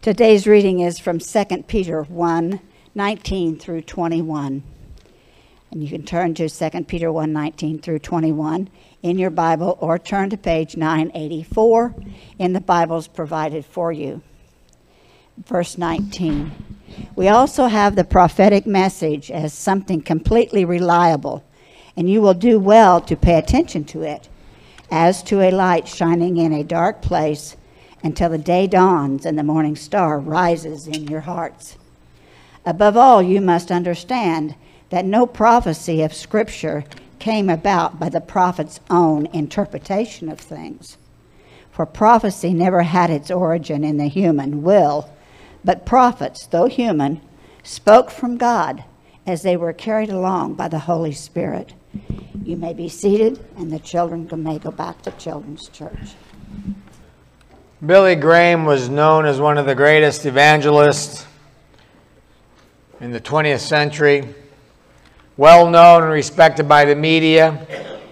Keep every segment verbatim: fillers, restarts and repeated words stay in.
Today's reading is from Second Peter one, nineteen through twenty-one. And you can turn to Second Peter one, nineteen through twenty-one in your Bible, or turn to page nine eighty-four in the Bibles provided for you. Verse nineteen. We also have the prophetic message as something completely reliable, and you will do well to pay attention to it, as to a light shining in a dark place until the day dawns and the morning star rises in your hearts. Above all, you must understand that no prophecy of Scripture came about by the prophet's own interpretation of things. For prophecy never had its origin in the human will, but prophets, though human, spoke from God as they were carried along by the Holy Spirit. You may be seated, and the children may go back to Children's Church. Billy Graham was known as one of the greatest evangelists in the twentieth century, well known and respected by the media.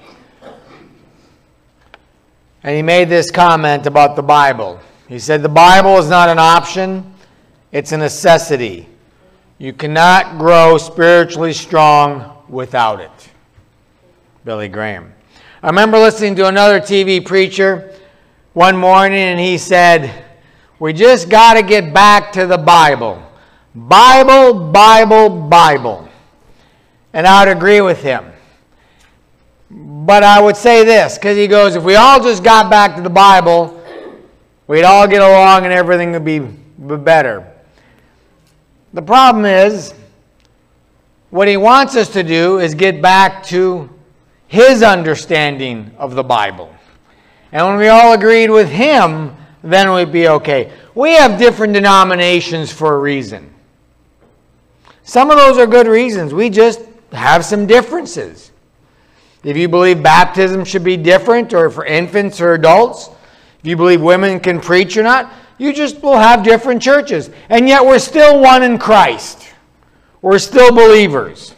And he made this comment about the Bible. He said, "The Bible is not an option, it's a necessity. You cannot grow spiritually strong without it." Billy Graham. I remember listening to another T V preacher one morning, and he said, "We just got to get back to the Bible. Bible, Bible, Bible." And I would agree with him. But I would say this, because he goes, if we all just got back to the Bible, we'd all get along and everything would be better. The problem is, what he wants us to do is get back to his understanding of the Bible. And when we all agreed with him, then we'd be okay. We have different denominations for a reason. Some of those are good reasons. We just have some differences. If you believe baptism should be different, or for infants or adults, if you believe women can preach or not, you just will have different churches. And yet we're still one in Christ. We're still believers.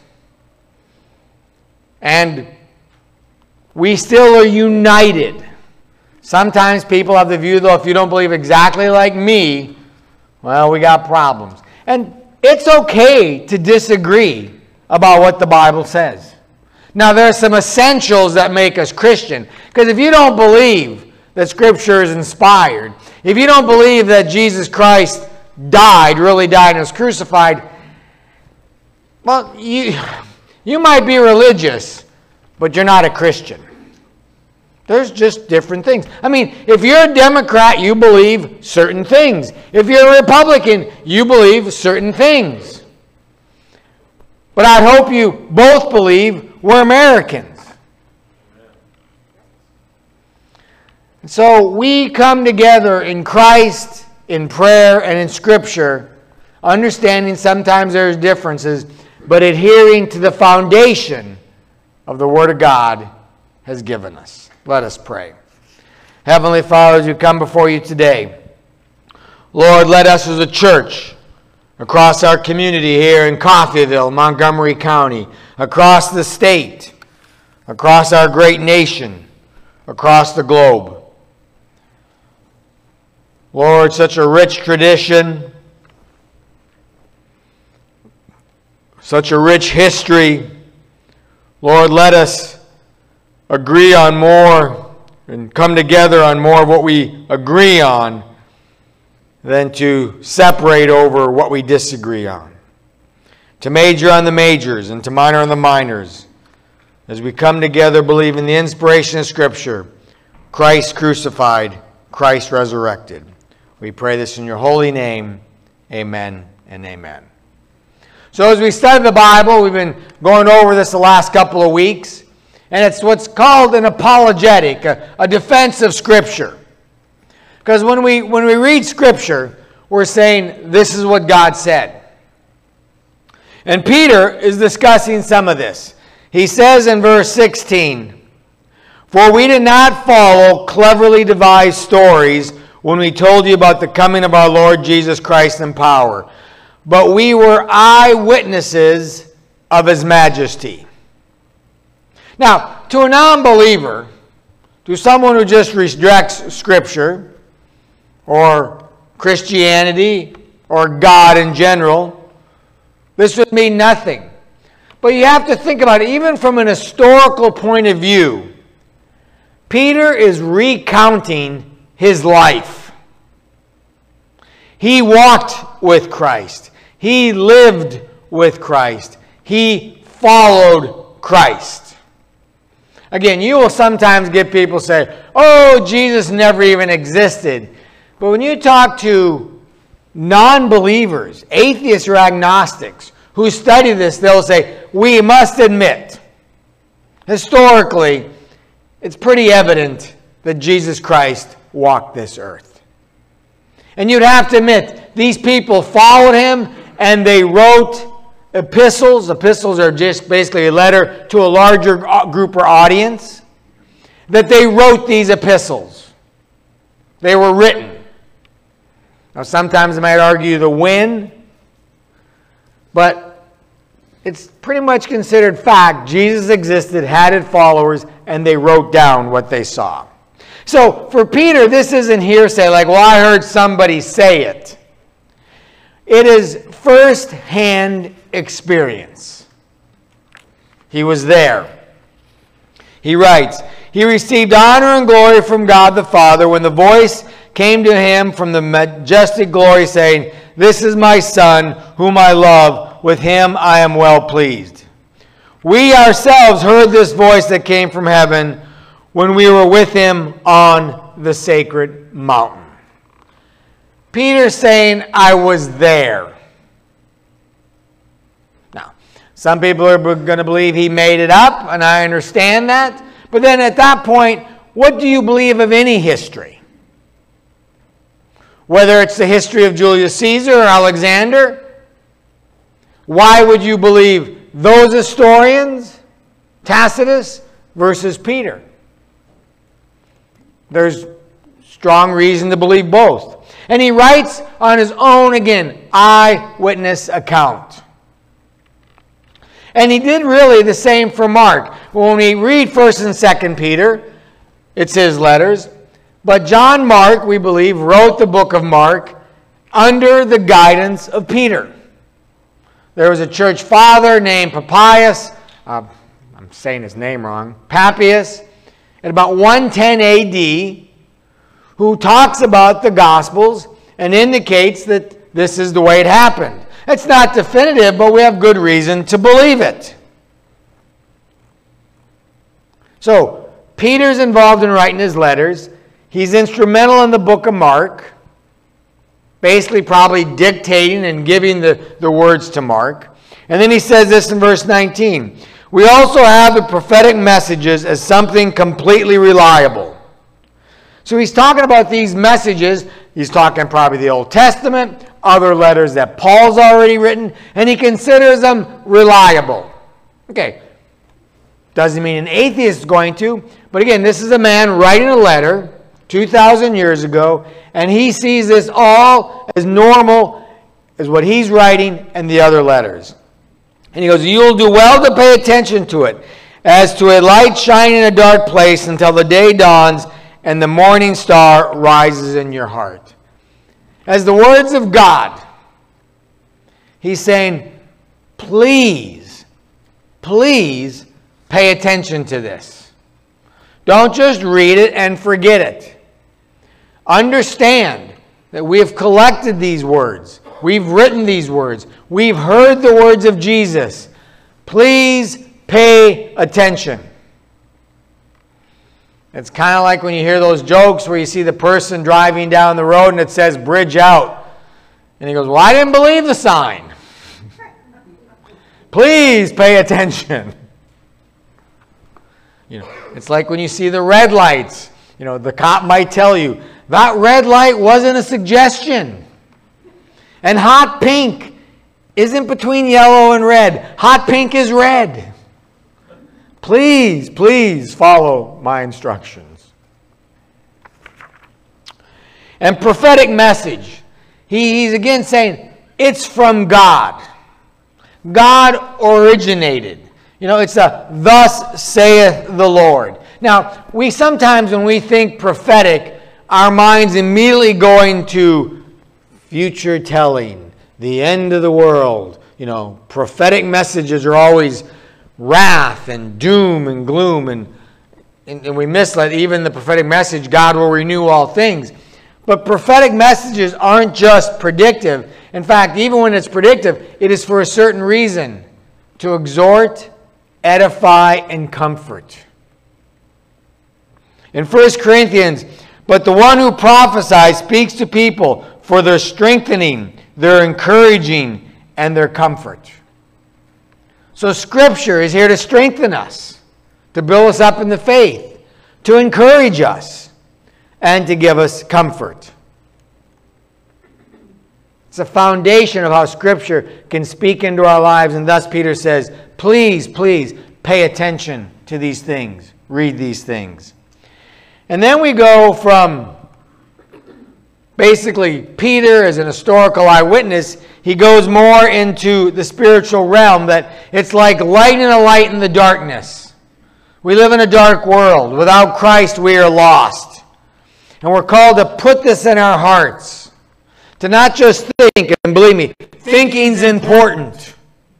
And we still are united. Sometimes people have the view, though, if you don't believe exactly like me, well, we got problems. And it's okay to disagree about what the Bible says. Now, there are some essentials that make us Christian. Because if you don't believe that Scripture is inspired, if you don't believe that Jesus Christ died, really died, and was crucified, well, you, you might be religious, but you're not a Christian. There's just different things. I mean, if you're a Democrat, you believe certain things. If you're a Republican, you believe certain things. But I'd hope you both believe we're Americans. And so we come together in Christ, in prayer, and in Scripture, understanding sometimes there's differences, but adhering to the foundation of the Word of God has given us. Let us pray. Heavenly Father, as we come before you today, Lord, let us as a church, across our community here in Coffeyville, Montgomery County, across the state, across our great nation, across the globe, Lord, such a rich tradition, such a rich history. Lord, let us agree on more and come together on more of what we agree on than to separate over what we disagree on. To major on the majors and to minor on the minors, as we come together believing the inspiration of Scripture, Christ crucified, Christ resurrected. We pray this in your holy name. Amen and amen. So as we study the Bible, we've been going over this the last couple of weeks. And it's what's called an apologetic, a, a defense of Scripture. Because when we, when we read Scripture, we're saying, this is what God said. And Peter is discussing some of this. He says in verse sixteen, "For we did not follow cleverly devised stories when we told you about the coming of our Lord Jesus Christ in power, but we were eyewitnesses of His majesty." Now, to a non-believer, to someone who just rejects Scripture, or Christianity or God in general, this would mean nothing. But you have to think about it, even from an historical point of view. Peter is recounting his life. He walked with Christ. He lived with Christ. He followed Christ. Again, you will sometimes get people say, oh, Jesus never even existed. But when you talk to non-believers, atheists or agnostics, who study this, they'll say, we must admit, historically, it's pretty evident that Jesus Christ walked this earth. And you'd have to admit, these people followed him and they wrote epistles. Epistles are just basically a letter to a larger group or audience. That they wrote these epistles. They were written. Now sometimes I might argue the when, but it's pretty much considered fact. Jesus existed, had his followers, and they wrote down what they saw. So for Peter, this isn't hearsay like, well, I heard somebody say it. It is first-hand experience. He was there. He writes, he received honor and glory from God the Father when the voice came to him from the majestic glory saying, this is my Son whom I love. With him I am well pleased. We ourselves heard this voice that came from heaven when we were with him on the sacred mountain. Peter's saying, I was there. Now, some people are going to believe he made it up, and I understand that. But then at that point, what do you believe of any history? Whether it's the history of Julius Caesar or Alexander, why would you believe those historians, Tacitus versus Peter? There's strong reason to believe both. And he writes on his own, again, eyewitness account. And he did really the same for Mark. When we read first and second Peter, it's his letters. But John Mark, we believe, wrote the book of Mark under the guidance of Peter. There was a church father named Papias, uh, I'm saying his name wrong, Papias, at about one ten A D, who talks about the Gospels and indicates that this is the way it happened. It's not definitive, but we have good reason to believe it. So, Peter's involved in writing his letters. He's instrumental in the book of Mark, basically probably dictating and giving the, the words to Mark. And then he says this in verse nineteen. We also have the prophetic messages as something completely reliable. So he's talking about these messages. He's talking probably the Old Testament, other letters that Paul's already written, and he considers them reliable. Okay, doesn't mean an atheist is going to, but again, this is a man writing a letter two thousand years ago, and he sees this all as normal as what he's writing and the other letters. And he goes, you'll do well to pay attention to it, as to a light shining in a dark place until the day dawns and the morning star rises in your heart. As the words of God, he's saying, please, please pay attention to this. Don't just read it and forget it. Understand that we have collected these words. We've written these words. We've heard the words of Jesus. Please pay attention. It's kind of like when you hear those jokes where you see the person driving down the road and it says, bridge out. And he goes, well, I didn't believe the sign. Please pay attention. You know, it's like when you see the red lights. You know, the cop might tell you, that red light wasn't a suggestion. And hot pink isn't between yellow and red. Hot pink is red. Please, please follow my instructions. And prophetic message. He, he's again saying, it's from God. God originated. You know, it's a thus saith the Lord. Now, we sometimes when we think prophetic, our minds immediately going to future telling, the end of the world. You know, prophetic messages are always wrath and doom and gloom. And, and, and we miss that even the prophetic message, God will renew all things. But prophetic messages aren't just predictive. In fact, even when it's predictive, it is for a certain reason. To exhort, edify, and comfort. In First Corinthians, but the one who prophesies speaks to people for their strengthening, their encouraging, and their comfort. So Scripture is here to strengthen us, to build us up in the faith, to encourage us, and to give us comfort. It's a foundation of how Scripture can speak into our lives, and thus Peter says, please, please pay attention to these things. Read these things. And then we go from basically Peter as an historical eyewitness, he goes more into the spiritual realm, that it's like light and a light in the darkness. We live in a dark world. Without Christ, we are lost. And we're called to put this in our hearts. To not just think, and believe me, thinking's important.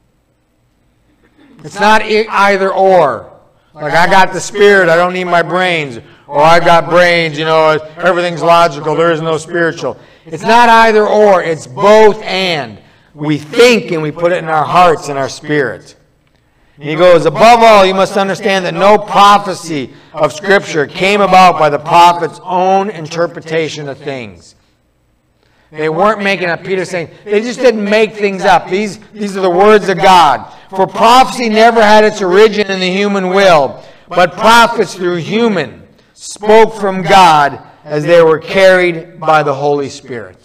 It's not either or. Like, I got the Spirit, I don't need my brains. Or I got brains, you know, everything's logical, there is no spiritual. It's not either or, it's both and. We think and we put it in our hearts and our spirits. And he goes, above all, you must understand that no prophecy of Scripture came about by the prophet's own interpretation of things. They weren't making up. Peter's saying, they just didn't make things up. These, these are the words of God. For prophecy never had its origin in the human will, but prophets through human spoke from God as they were carried by the Holy Spirit.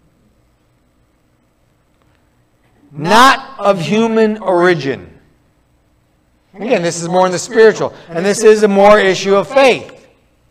Not of human origin. Again, this is more in the spiritual. And this is a more issue of faith.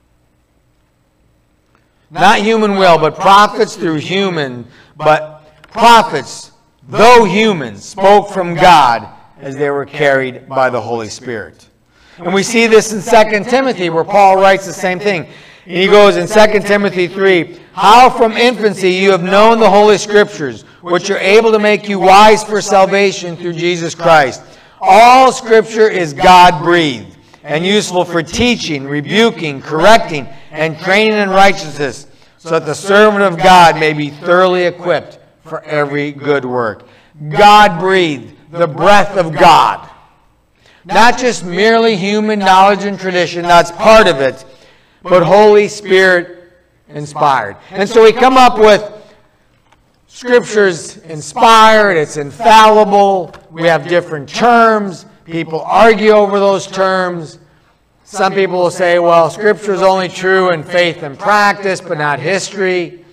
Not human will, but prophets through human. But prophets, though human, spoke from God as they were carried by the Holy Spirit. And we see this in Second Timothy, where Paul writes the same thing. And he goes in Second Timothy three, how from infancy you have known the Holy Scriptures, which are able to make you wise for salvation through Jesus Christ. All Scripture is God-breathed and useful for teaching, rebuking, correcting, and training in righteousness, so that the servant of God may be thoroughly equipped for every good work. God-breathed, the breath of God. Not just merely human knowledge and tradition, that's part of it, but Holy Spirit inspired. And so we come up with Scripture's inspired, it's infallible, we have different terms, people argue over those terms. Some people will say, well, Scripture is only true in faith and practice, but not history.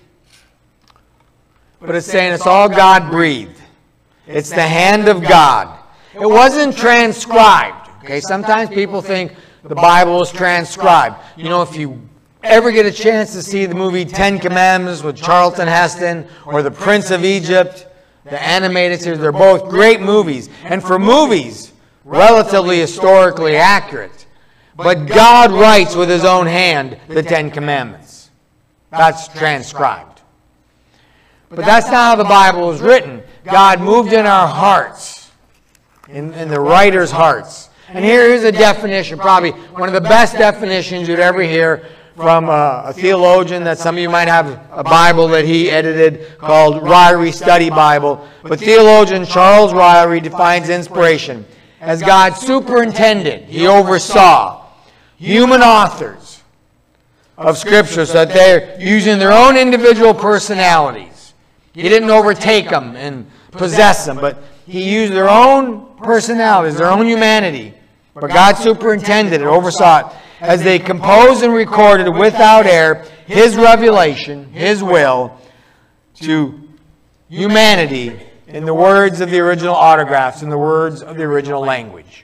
But it's saying it's all God-breathed. It's the hand of God. It wasn't transcribed. Okay, sometimes people think the Bible is transcribed. You know, if you ever get a chance to see the movie Ten Commandments with Charlton Heston or The Prince of Egypt, the animated series, they're both great movies. And for movies, relatively historically accurate. But God writes with His own hand the Ten Commandments. That's transcribed. But that's not how the Bible was written. God moved in our hearts, in, in the writer's hearts. And here is a definition, probably one of the best definitions you'd ever hear from a, a theologian that some of you might have a Bible that he edited called Ryrie Study Bible. But theologian Charles Ryrie defines inspiration as God superintended, He oversaw human authors of Scripture so that they're using their own individual personalities. He didn't overtake them and possess them, but He used their own personalities, their own humanity. But God superintended it, oversaw it, as they composed and recorded without error His revelation, His will, to humanity in the words of the original autographs, in the words of the original language.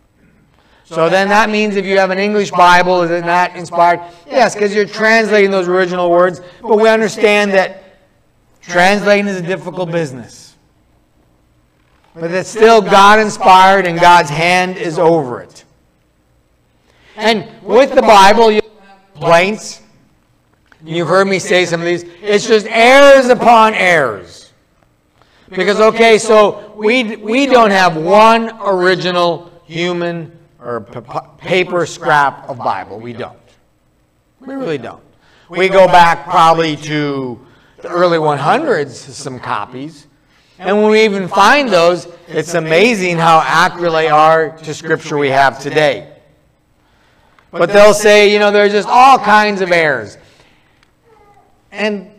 So then that means if you have an English Bible, is it not inspired? Yes, because you're translating those original words, but we understand that translating is a difficult business. But it's still God-inspired and God's hand is over it. And with the Bible, you have complaints. You've heard me say some of these. It's just errors upon errors. Because, okay, so we, we don't have one original human or paper scrap of Bible. We don't. We really don't. We go back probably to the early one hundreds, some copies. And when we even find those, it's amazing how accurate they are to Scripture we have today. But they'll say, you know, there's just all kinds of errors. And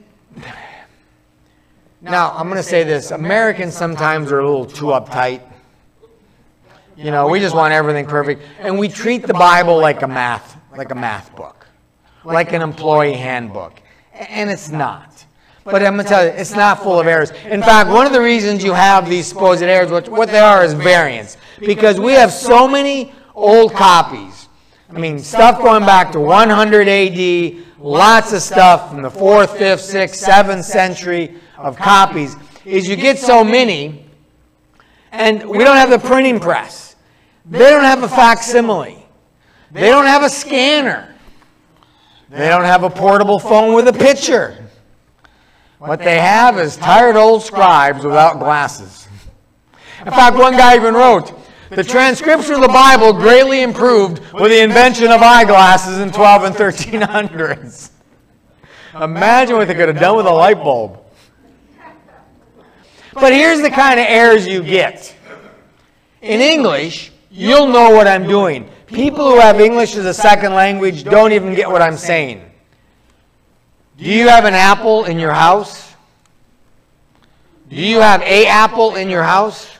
now, I'm going to say this. Americans sometimes are a little too uptight. You know, we just want everything perfect. And we treat the Bible like a math, like a math book, like an employee handbook. And it's not. But I'm going to tell you, it's not full of errors. In fact, one of the reasons you have these supposed errors, what, what they are is variants. Because we have so many old copies. I mean, stuff going back to one hundred A D, lots of stuff from the fourth, fifth, sixth, seventh century of copies, is you get so many, and we don't have the printing press. They don't have a facsimile. They don't have a scanner. They don't have a portable phone with a picture. What they have is tired old scribes without glasses. In fact, one guy even wrote, the transcription of the Bible greatly improved with the invention of eyeglasses in twelve and thirteen hundreds. Imagine what they could have done with a light bulb. But here's the kind of errors you get. In English, you'll know what I'm doing. People who have English as a second language don't even get what I'm saying. Do you have an apple in your house? Do you have a apple in your house?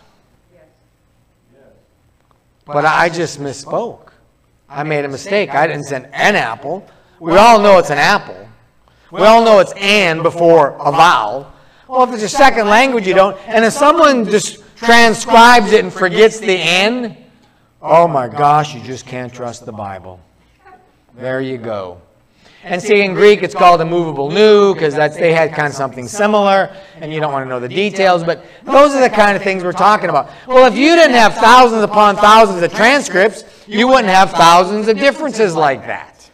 But I just misspoke. I made a mistake. I didn't say an apple. We all know it's an apple. We all know it's an before a vowel. Well, if it's a second language, you don't. And if someone just transcribes it and forgets the N, oh my gosh, you just can't trust the Bible. There you go. And see, in Greek, it's called a movable nu, because that's they had kind of something similar, and you don't want to know the details, but those are the kind of things we're talking about. Well, if you didn't have thousands upon thousands of transcripts, you wouldn't have thousands of differences like that.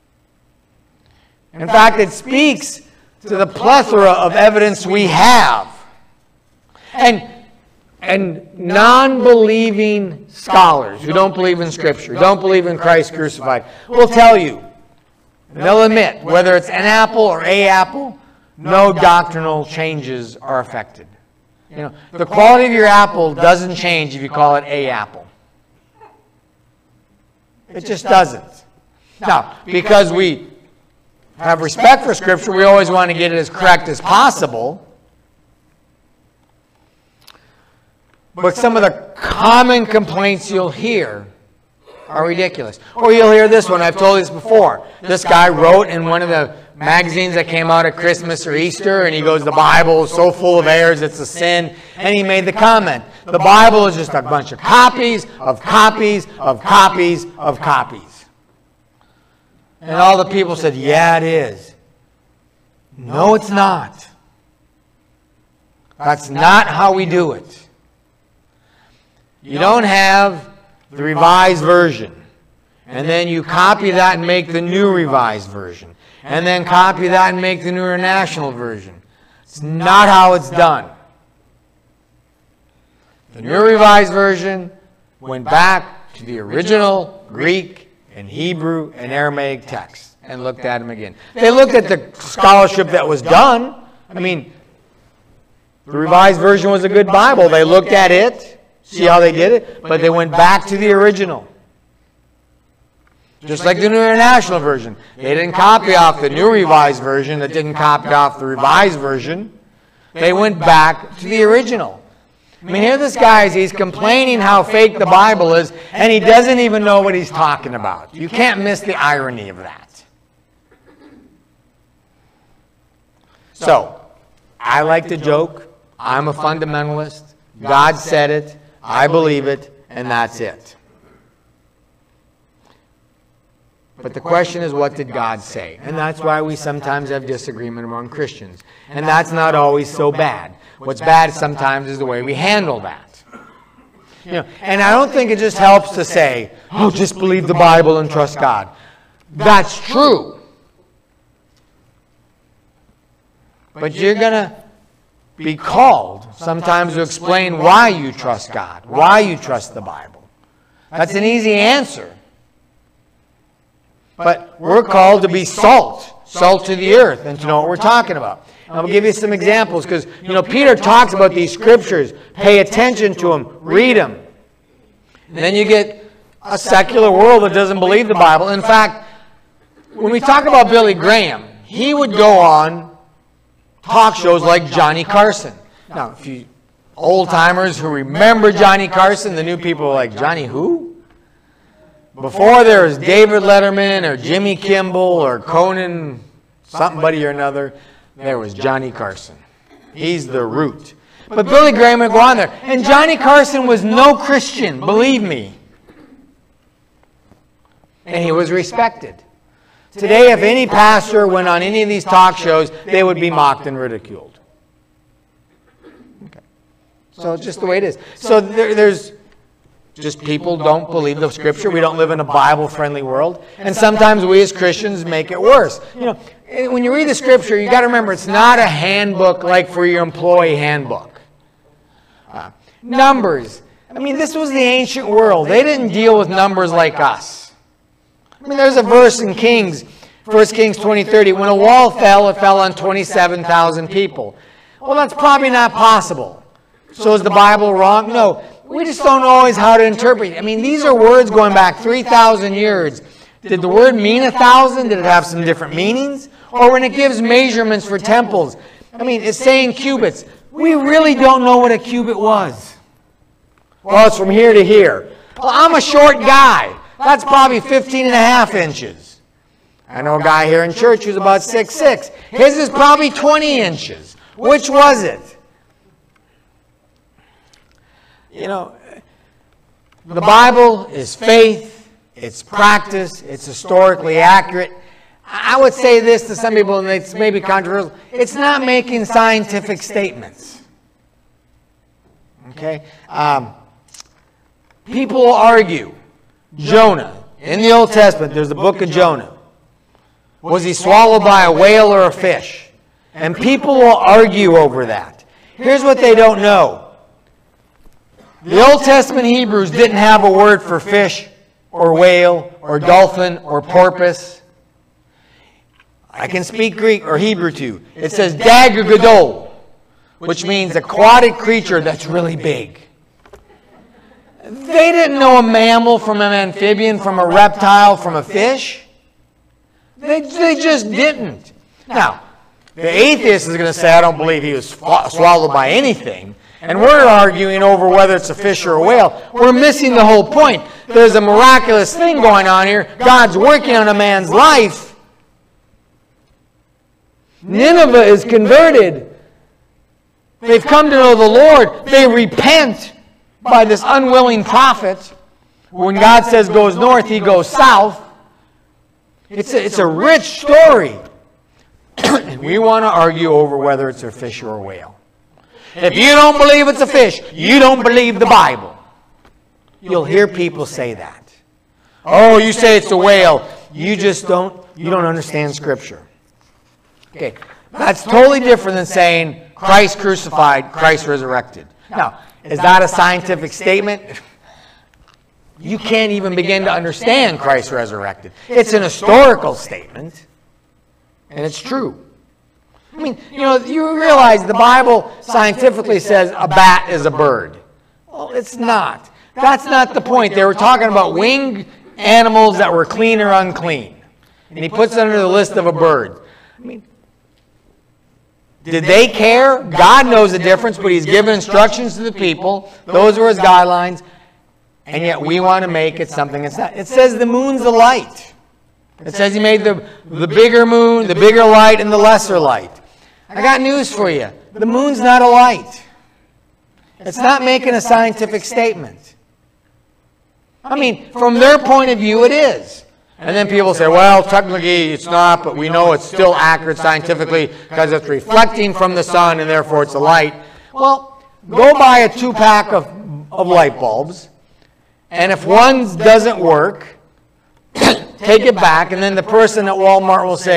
In fact, it speaks to the plethora of evidence we have. And, and non-believing scholars who don't believe in Scripture, don't believe in Christ crucified, will tell you, and they'll admit, whether it's an apple or a apple, no doctrinal changes are affected. You know, the quality of your apple doesn't change if you call it a apple. It just doesn't. Now, because we have respect for Scripture, we always want to get it as correct as possible. But some of the common complaints you'll hear are ridiculous. Or you'll hear this one. I've told this before. This guy wrote in one of the magazines that came out at Christmas or Easter, and he goes, the Bible is so full of errors, it's a sin. And he made the comment, the Bible is just a bunch of copies of copies of copies of copies. And all the people said, yeah, it is. No, it's not. That's not how we do it. You don't have the Revised Version, and then you copy that and make the New Revised Version, and then copy that and make the New International Version. It's not how it's done. The New Revised Version went back to the original Greek and Hebrew and Aramaic texts and looked at them again. They looked at the scholarship that was done. I mean, the Revised Version was a good Bible. They looked at it. See how they did it? But they went back to the original. Just like the New International Version. They didn't copy off the New Revised Version that didn't copy off the Revised Version. They went back to the original. I mean, here this guy is, he's complaining how fake the Bible is, and he doesn't even know what he's talking about. You can't miss the irony of that. So, I like to joke. I'm a fundamentalist. God said it. I believe it, and that's it. But the question is, what did God say? And that's why we sometimes have disagreement among Christians. And that's not always so bad. What's bad sometimes is the way we handle that. You know, and I don't think it just helps to say, oh, just believe the Bible and trust God. That's true. But you're going to be called sometimes to explain why you trust God, why you trust the Bible. That's an easy answer. But we're called to be salt, salt to the earth, and to know what we're talking about. I'll give you some examples because, you know, Peter talks about these scriptures. Pay attention to them. Read them. And then you get a secular world that doesn't believe the Bible. In fact, when we talk about Billy Graham, he would go on talk shows like Johnny Carson. Now, if you old-timers who remember Johnny Carson, the new people are like, Johnny who? Before there was David Letterman or Jimmy Kimmel or Conan somebody or another, there was Johnny Carson. He's the root. But Billy Graham would go on there. And Johnny Carson was no Christian, believe me. And he was respected. Today, if any pastor went on any of these talk shows, they would be mocked and ridiculed. Okay. So it's just the way it is. So there, there's just people don't believe the Scripture. We don't live in a Bible-friendly world. And sometimes we as Christians make it worse. You know, when you read the Scripture, you got to remember it's not a handbook like for your employee handbook. Uh, numbers. I mean, this was the ancient world. They didn't deal with numbers like us. I mean, there's a verse in Kings, First Kings twenty thirty, when a wall fell, it fell on twenty-seven thousand people. Well, that's probably not possible. So is the Bible wrong? No. We just don't know always how to interpret it. I mean, these are words going back three thousand years. Did the word mean a thousand? Did it have some different meanings? Or when it gives measurements for temples, I mean, it's saying cubits. We really don't know what a cubit was. Well, it's from here to here. Well, I'm a short guy. That's probably fifteen and a half inches. I know a guy here in church who's about six foot six. His is probably twenty inches. Which was it? You know, the Bible is faith, it's practice, it's historically accurate. I would say this to some people, and it's maybe controversial. It's not making scientific statements. Okay? Um, people will argue. Jonah. In the Old Testament, there's the book of Jonah. Was he swallowed by a whale or a fish? And people will argue over that. Here's what they don't know. The Old Testament Hebrews didn't have a word for fish or whale or dolphin or porpoise. I can speak Greek or Hebrew too. It says Dager Gadol, which means aquatic creature that's really big. They didn't know a mammal from an amphibian, from a reptile, from a fish. They, they just didn't. Now, the atheist is going to say, I don't believe he was swallowed by anything. And we're arguing over whether it's a fish or a whale. We're missing the whole point. There's a miraculous thing going on here. God's working on a man's life. Nineveh is converted. They've come to know the Lord. They repent by this unwilling prophet. When God says goes north, he goes south. It's a, it's a rich story. And we want to argue over whether it's a fish or a whale. If you don't believe it's a fish, you don't believe the Bible. You'll hear people say that. Oh, you say it's a whale. You just don't, you don't understand Scripture. Okay, that's totally different than saying Christ crucified, Christ resurrected. Now, is that a scientific statement? You can't even begin to understand Christ resurrected. It's an historical statement, and it's true. I mean, you know, you realize the Bible scientifically says a bat is a bird. Well, it's not. That's not the point. They were talking about winged animals that were clean or unclean. And he puts it under the list of a bird. I mean, did they care? God knows the difference, but he's given instructions to the people. Those were his guidelines. And yet we want to make it something it's not. It says the moon's a light. It says he made the, the bigger moon, the bigger light, and the lesser light. I got news for you. The moon's not a light. It's not making a scientific statement. I mean, from their point of view, it is. And then people say, well, technically it's not, but we know it's still accurate scientifically because it's reflecting from the sun and therefore it's a light. Well, go buy a two-pack of, of light bulbs, and if one doesn't work, take it back, and then the person at Walmart will say,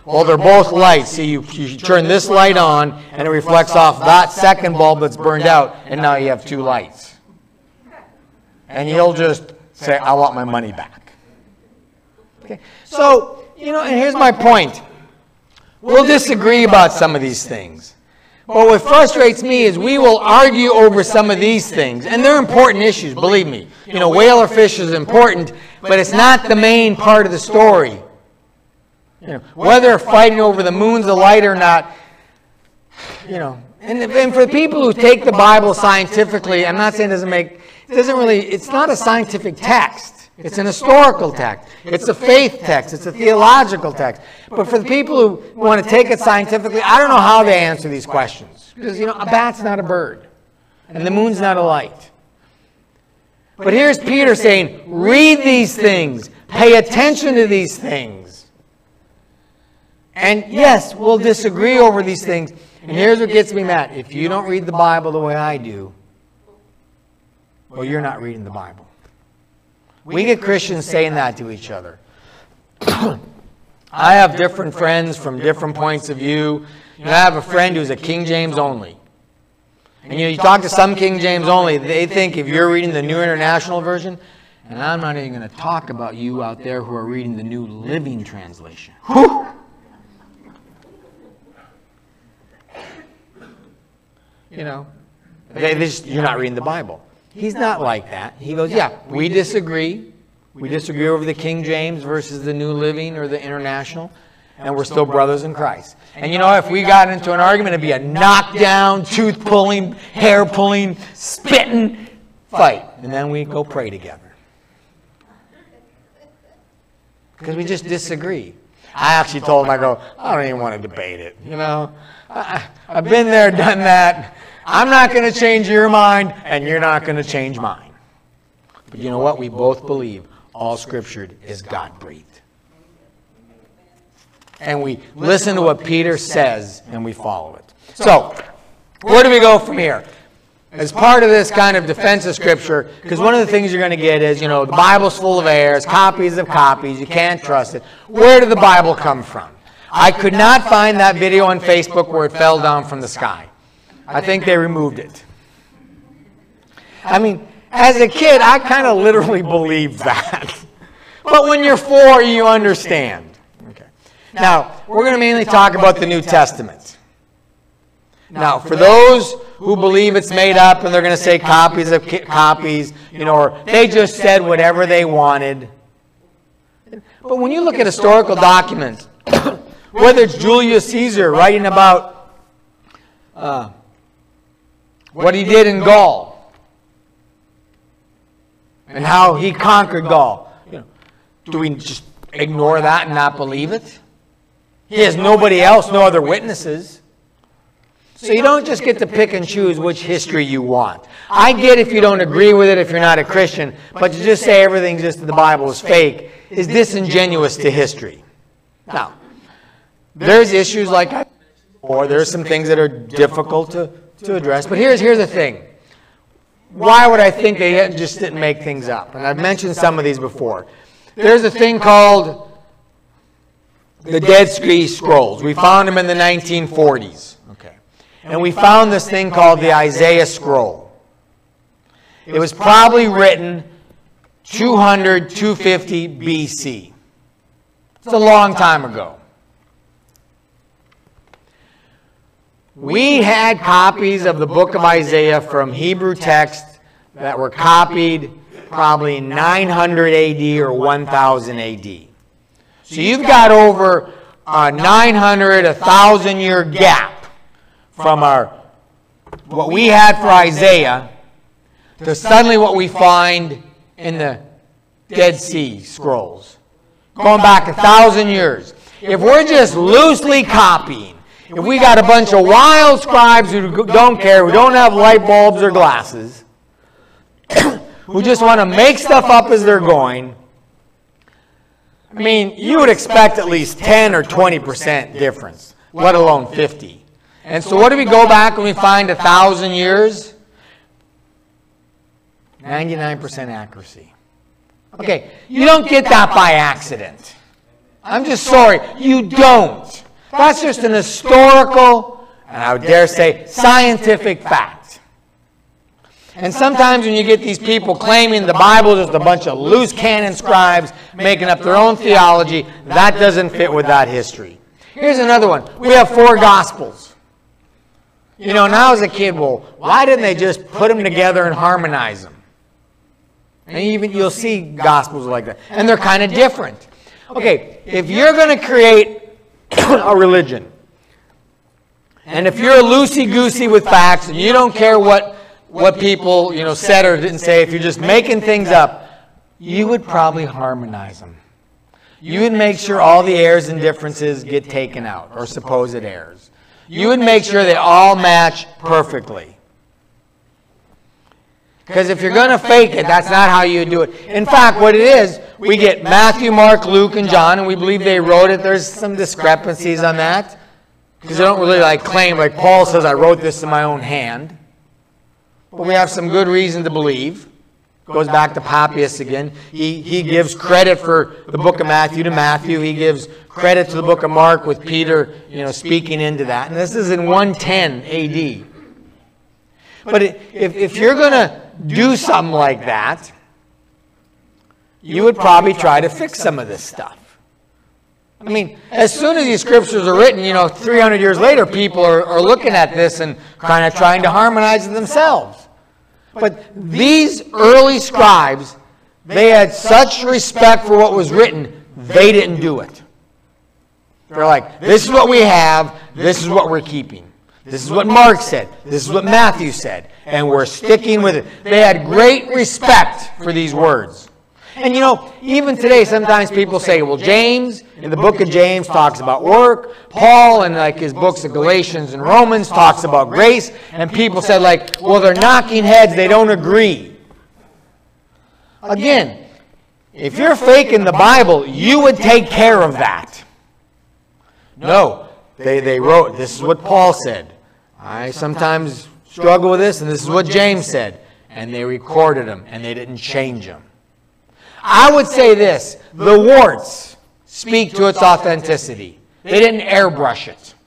Well, they're both lights. See, you, you turn this light on, and it reflects off that second bulb that's burned out, and now you have two lights. And you'll just say, I want my money back. Okay. So, you know, and here's my point. We'll disagree about some of these things. But what frustrates me is we will argue over some of these things. And they're important issues, believe me. You know, whale or fish is important, but it's not the main part of the story. You know, whether fighting over the moon's the light or not, you know. And, and for the people who take the Bible scientifically, I'm not saying it doesn't make, it doesn't really, it's not a scientific text. It's an historical text. It's a faith text. It's a theological text. But for the people who want to take it scientifically, I don't know how they answer these questions. Because, you know, a bat's not a bird. And the moon's not a light. But here's Peter saying, read these things. Pay attention to these things. And yes, we'll disagree over these things. And here's what gets me mad. If you don't read the Bible the way I do, well, you're not reading the Bible. We get Christians saying that to each other. I have different friends from different points of view. You know, I have a friend who's a King James only. And you know, you talk to some King James only, they think if you're reading the New International Version, and I'm not even going to talk about you out there who are reading the New Living Translation. Whew! You know, they, they just, you're not reading the Bible. He's not like that. He goes, yeah, we disagree. We disagree over the King James versus the New Living or the International, and we're still brothers in Christ. And you know, if we got into an argument, it'd be a knockdown, tooth-pulling, hair-pulling, spitting fight. And then we go pray together. Because we just disagree. I actually told him, I go, I don't even want to debate it. You know, I, I've been there, done that. I'm not going to change your mind, and you're not going to change mine. But you know what? We both believe all Scripture is God-breathed. And we listen to what Peter says, and we follow it. So, where do we go from here? As part of this kind of defense of Scripture, because one of the things you're going to get is, you know, the Bible's full of errors, copies of copies, you can't trust it. Where did the Bible come from? I could not find that video on Facebook where it fell down from the sky. I think they removed it. I mean, as a kid, I kind of literally believed that. But when you're four, you understand. Okay. Now, we're going to mainly talk about the New Testament. Now, for those who believe it's made up and they're going to say copies of copies, you know, or they just said whatever they wanted. But when you look at historical documents, whether it's Julius Caesar writing about uh, what he did in Gaul and how he conquered Gaul, you know, do we just ignore that and not believe it? He has nobody else, no other witnesses. So you don't just get to pick and choose which history you want. I get if you don't agree with it, if you're not a Christian, but to just say everything just in the Bible is fake is disingenuous to history. Now, there's issues like I mentioned before. There's some things that are difficult to, to address. But here's, here's the thing. Why would I think they just didn't make things up? And I've mentioned some of these before. There's a thing called the Dead Sea Scrolls. We found them in the nineteen forties. Okay. And we found this thing called the Isaiah Scroll. It was probably written two hundred, two fifty B C. It's a long time ago. We had copies of the book of Isaiah from Hebrew text that were copied probably nine hundred A D or one thousand A D. So you've got over a nine hundred, one thousand year gap from our what we had for Isaiah to suddenly what we find in the Dead Sea Scrolls. Going back a thousand years. If we're just loosely copying, if we got a bunch of wild scribes who don't care, who don't have light bulbs or glasses, who just want to make stuff up as they're going, I mean, you would expect at least ten or twenty percent difference, let alone fifty. And so what do we go back when we find a thousand years? ninety-nine percent accuracy. Okay, you don't get that by accident. I'm just sorry, you don't. That's just an historical, and I would dare say, scientific fact. And sometimes when you get these people claiming the Bible is just a bunch of loose cannon scribes making up their own theology, that doesn't fit with that history. Here's another one. We have four Gospels. You know, now as a kid, well, why didn't they just put them together and harmonize them? And even you'll see Gospels like that. And they're kind of different. Okay, if you're going to create a religion, and if you're loosey-goosey with facts, and you don't care what, what people, you know, said or didn't say, if you're just making things up, you would probably harmonize them. You would make sure all the errors and differences get taken out, or supposed errors. You would make sure they all match perfectly. Because if you're going to fake it, that's not how you do it. In fact, what it is, we get Matthew, Mark, Luke, and John, and we believe they wrote it. There's some discrepancies on that. Because they don't really like claim, like Paul says, I wrote this in my own hand. But we have some good reason to believe. Goes back to Papias again. He, he gives credit for the book of Matthew to Matthew. He gives credit to the book of Mark with Peter, you know, speaking into that. And this is in one ten A D. But if, if you're going to do something like that, you would probably try to fix some of this stuff. I mean, as soon as these scriptures are written, you know, three hundred years later, people are, are looking at this and kind of trying to harmonize it themselves. But these early scribes, they had such respect for what was written, they didn't do it. They're like, this is what we have, this is what we're keeping. This is what Mark said. This is what Matthew said. And we're sticking with it. They had great respect for these words. And you know, even today, sometimes people say, well, James, in the book of James, talks about work. Paul, in like his books of Galatians and Romans, talks about grace. And people said, like, well, they're knocking heads. They don't agree. Again, if you're faking the Bible, you would take care of that. No, they, they wrote, this is what Paul said. I sometimes struggle with this, and this is what James said. And they recorded them, and they didn't change them. I would say this, the warts speak to its authenticity. They didn't airbrush it.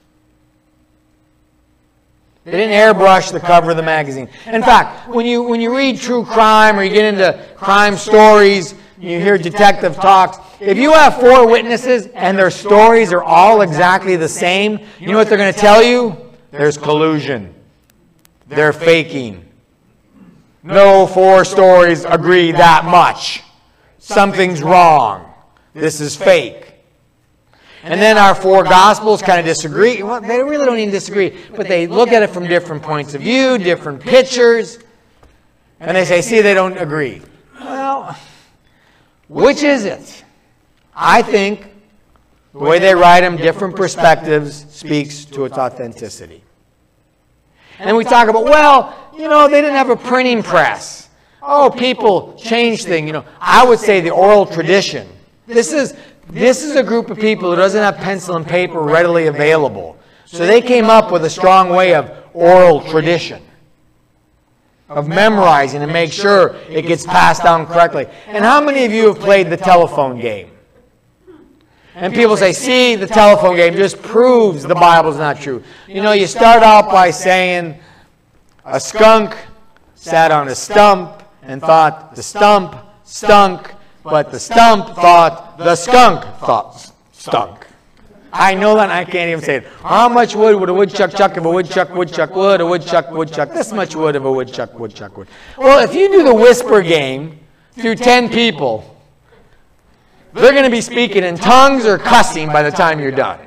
They didn't airbrush the cover of the magazine. In fact, when you, when you read true crime or you get into crime stories, you hear detective talks, if you have four witnesses and their stories are all exactly the same, you know what they're going to tell you? There's collusion. They're faking. No four stories agree that much. Something's wrong. This is fake. And then our four Gospels kind of disagree. Well, they really don't even disagree, but they look at it from different points of view, different pictures, and they say, see, they don't agree. Well, which is it? I think the way they write them, different perspectives, speaks to its authenticity. And we talk about, well, you know, they didn't have a printing press. Oh, people change things. You know, I would say the oral tradition. This is, this is a group of people who doesn't have pencil and paper readily available. So they came up with a strong way of oral tradition, of memorizing and make sure it gets passed down correctly. And how many of you have played the telephone game? And people say, see, the telephone game just proves the Bible's not true. You know, you start out by saying, a skunk sat on a stump and thought the stump stunk, but the stump thought the skunk thought stunk. I know that, I can't even say it. How much wood would a woodchuck chuck if a woodchuck woodchuck would, a woodchuck woodchuck, this much wood if a woodchuck woodchuck would. Well, if you do the whisper game through ten people, they're going to be speaking in tongues or cussing by the time you're done.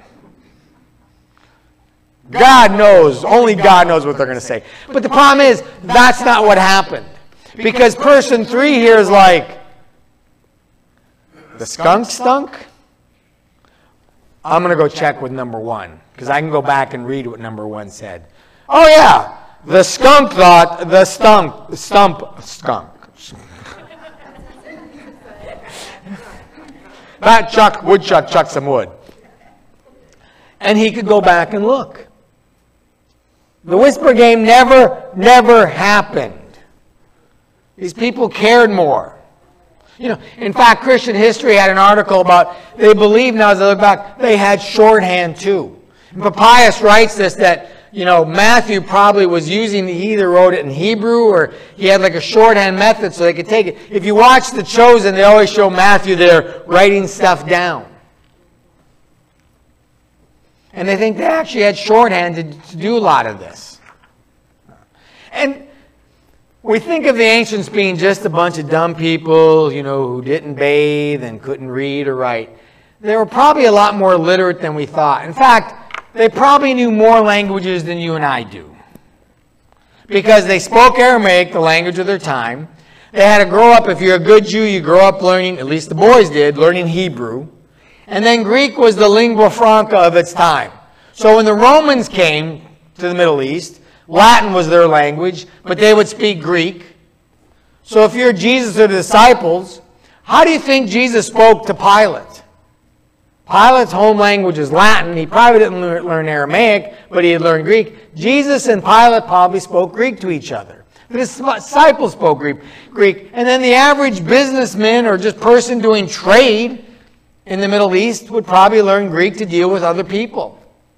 God knows, only God knows what they're going to say. But the problem is, that's not what happened. Because person three here is like, the skunk stunk? I'm going to go check with number one, because I can go back and read what number one said. Oh yeah, the skunk thought the stump, the stump skunk. That Chuck, woodchuck, chuck some wood. And he could go back and look. The whisper game never, never happened. These people cared more. You know, in fact, Christian History had an article about, they believe now as I look back, they had shorthand too. And Papias writes this, that, you know, Matthew probably was using, he either wrote it in Hebrew or he had like a shorthand method so they could take it. If you watch The Chosen, they always show Matthew there writing stuff down. And they think they actually had shorthand to, to do a lot of this. And we think of the ancients being just a bunch of dumb people, you know, who didn't bathe and couldn't read or write. They were probably a lot more literate than we thought. In fact, they probably knew more languages than you and I do. Because they spoke Aramaic, the language of their time. They had to grow up, if you're a good Jew, you grow up learning, at least the boys did, learning Hebrew. And then Greek was the lingua franca of its time. So when the Romans came to the Middle East, Latin was their language, but they would speak Greek. So if you're Jesus or the disciples, how do you think Jesus spoke to Pilate? Pilate's home language is Latin. He probably didn't learn Aramaic, but he had learned Greek. Jesus and Pilate probably spoke Greek to each other. But his disciples spoke Greek. Greek. And then the average businessman or just person doing trade in the Middle East would probably learn Greek to deal with other people.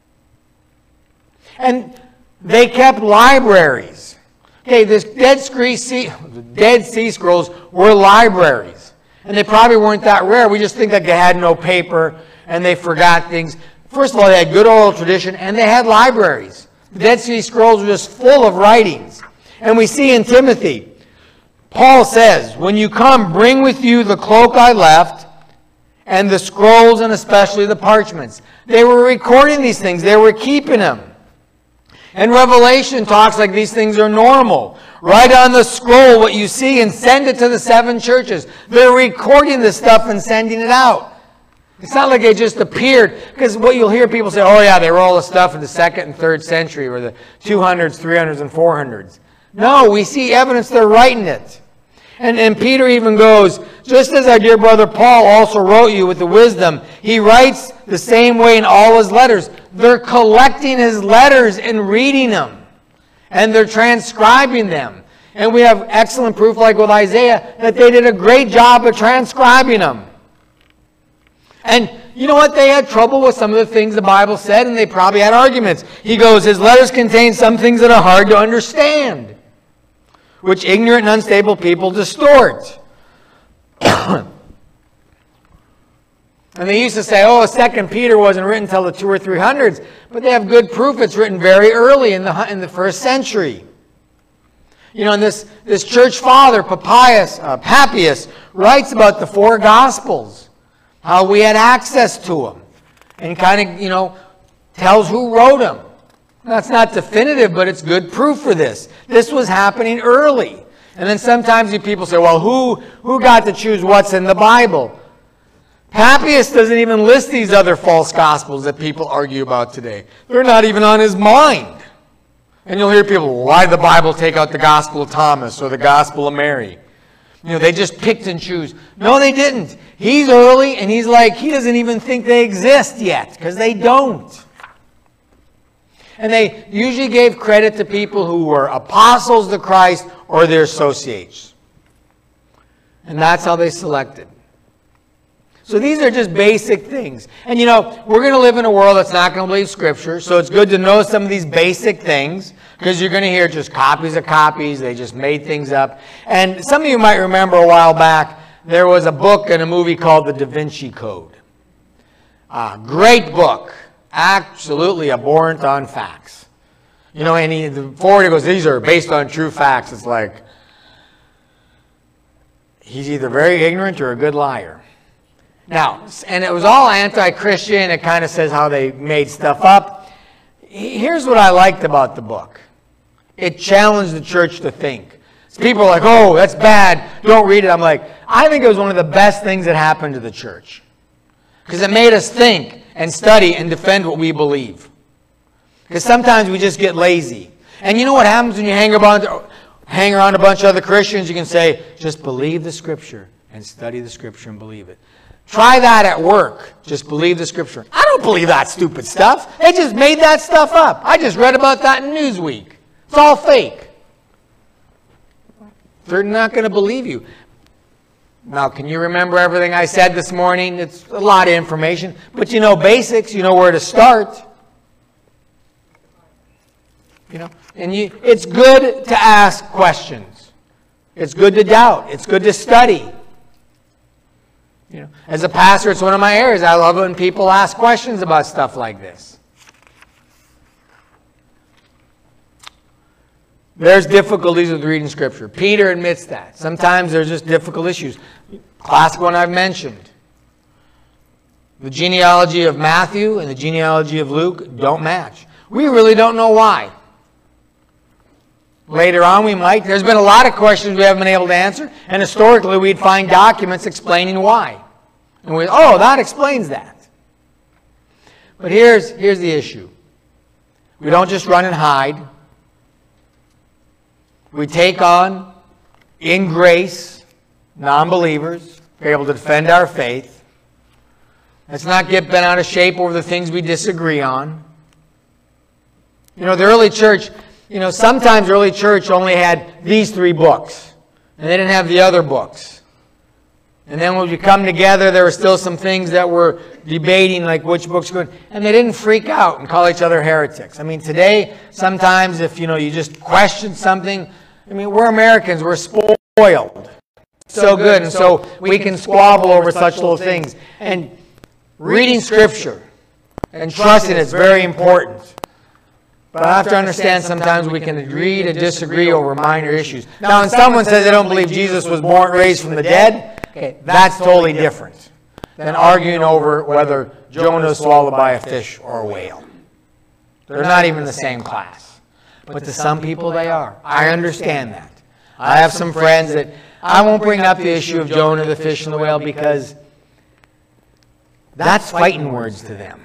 And they kept libraries. Okay, this Dead Sea, Dead Sea Scrolls were libraries. And they probably weren't that rare. We just think that they had no paper and they forgot things. First of all, they had good oral tradition and they had libraries. The Dead Sea Scrolls were just full of writings. And we see in Timothy, Paul says, when you come, bring with you the cloak I left and the scrolls and especially the parchments. They were recording these things. They were keeping them. And Revelation talks like these things are normal. Write on the scroll what you see and send it to the seven churches. They're recording this stuff and sending it out. It's not like it just appeared. Because what you'll hear people say, oh yeah, they wrote all the stuff in the second and third century, or the two hundreds, three hundreds, and four hundreds. No, we see evidence they're writing it. And, and Peter even goes, just as our dear brother Paul also wrote you with the wisdom, he writes the same way in all his letters. They're collecting his letters and reading them. And they're transcribing them. And we have excellent proof, like with Isaiah, that they did a great job of transcribing them. And you know what? They had trouble with some of the things the Bible said, and they probably had arguments. He goes, his letters contain some things that are hard to understand, which ignorant and unstable people distort. And they used to say, oh, Second Peter wasn't written until the two or three hundreds, but they have good proof it's written very early in the in the first century. You know, and this this church father, Papias, uh, Papias, writes about the four Gospels, how we had access to them, and kind of, you know, tells who wrote them. That's not definitive, but it's good proof for this. This was happening early. And then sometimes you people say, well, who, who got to choose what's in the Bible? Papias doesn't even list these other false gospels that people argue about today. They're not even on his mind. And you'll hear people, why did the Bible take out the Gospel of Thomas or the Gospel of Mary? You know, they just picked and choose. No, they didn't. He's early, and he's like, he doesn't even think they exist yet, because they don't. And they usually gave credit to people who were apostles to Christ or their associates. And that's how they selected. So these are just basic things. And you know, we're going to live in a world that's not going to believe Scripture, so it's good to know some of these basic things, because you're going to hear just copies of copies. They just made things up. And some of you might remember a while back, there was a book and a movie called The Da Vinci Code. Uh, great book. Absolutely abhorrent on facts. You know, and he, the forward goes, these are based on true facts. It's like, he's either very ignorant or a good liar. Now, and it was all anti-Christian. It kind of says how they made stuff up. Here's what I liked about the book. It challenged the church to think. So people are like, oh, that's bad. Don't read it. I'm like, I think it was one of the best things that happened to the church. Because it made us think and study and defend what we believe. Because sometimes we just get lazy. And you know what happens when you hang around, hang around a bunch of other Christians? You can say, just believe the Scripture and study the Scripture and believe it. Try that at work. Just believe the Scripture. I don't believe that stupid stuff. They just made that stuff up. I just read about that in Newsweek. It's all fake. They're not going to believe you. Now, can you remember everything I said this morning? It's a lot of information, but you know basics, you know where to start. You know, and you, it's good to ask questions. It's good to doubt. It's good to study. You know, as a pastor, it's one of my areas. I love it when people ask questions about stuff like this. There's difficulties with reading Scripture. Peter admits that. Sometimes there's just difficult issues. Classic one I've mentioned. The genealogy of Matthew and the genealogy of Luke don't match. We really don't know why. Later on we might. There's been a lot of questions we haven't been able to answer, and historically we'd find documents explaining why. And we, oh, that explains that. But here's, here's the issue. We don't just run and hide. We take on, in grace, non-believers. We're able to defend our faith. Let's not get bent out of shape over the things we disagree on. You know, the early church, you know, sometimes the early church only had these three books. And they didn't have the other books. And then when we come together, there were still some things that were debating, like which books good. And they didn't freak out and call each other heretics. I mean, today, sometimes if, you know, you just question something, I mean, we're Americans. We're spoiled. So good. And so we can squabble over such little things. And reading Scripture and trusting it's very important. But I have to understand sometimes we can agree to disagree over minor issues. Now, when someone says they don't believe Jesus was born, raised from the dead, okay, that's totally different than arguing over whether Jonah was swallowed by a fish or a whale. They're not even in the same class. But to some people they are. I understand that. I have some friends that I won't bring up the issue of Jonah, the fish, and the whale because that's fighting words to them.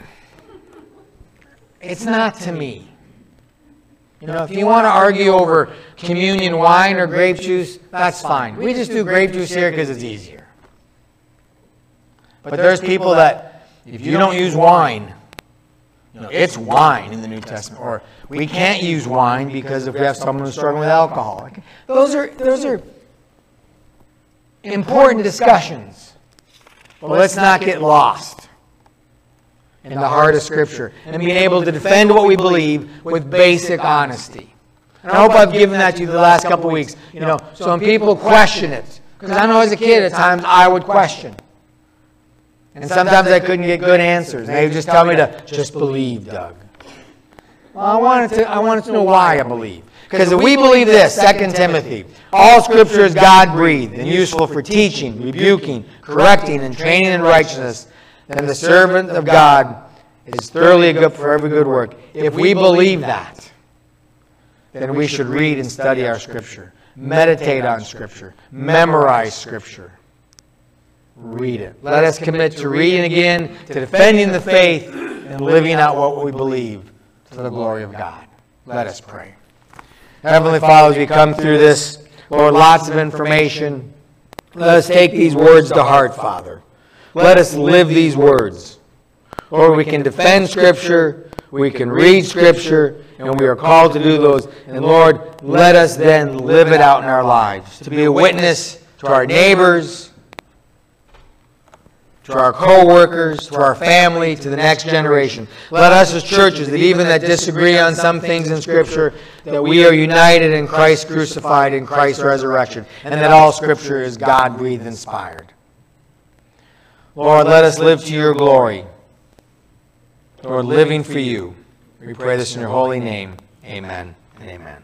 It's not to me. You know, if you want to argue over communion wine or grape juice, that's fine. We just do grape juice here because it's easier. But there's people that, if you don't use wine, you know, it's wine in the New Testament. Or we can't use wine because if we have someone who's struggling with alcohol. Those are, those are important discussions. But let's not get lost in the heart of Scripture and being able to defend what we believe with basic honesty. And I hope I've given that to you the last couple of weeks. You know, so when people question it, because I know as a kid at times I would question. And sometimes I couldn't get good answers. And they would just tell me to just believe, Doug. Well, I wanted to, I wanted to know why I believe. Because if we believe this, Second Timothy, all Scripture is God-breathed and useful for teaching, rebuking, correcting, and training in righteousness, then the servant of God is thoroughly equipped for every good work. If we believe that, then we should read and study our Scripture, meditate on Scripture, memorize Scripture. Read it. Let us commit to reading again, to defending the faith, and living out what we believe to the glory of God. Let us pray. Heavenly Father, as we come through this, Lord, lots of information. Let us take these words to heart, Father. Let us live these words. Lord, we can defend Scripture, we can read Scripture, and we are called to do those. And Lord, let us then live it out in our lives, to be a witness to our neighbors, to our co-workers, to our family, to the next generation. Let us as churches, that even that disagree on some things in Scripture, that we are united in Christ crucified, in Christ's resurrection, and that all Scripture is God-breathed, inspired. Lord, let us live to your glory. Lord, living for you. We pray this in your holy name. Amen and amen.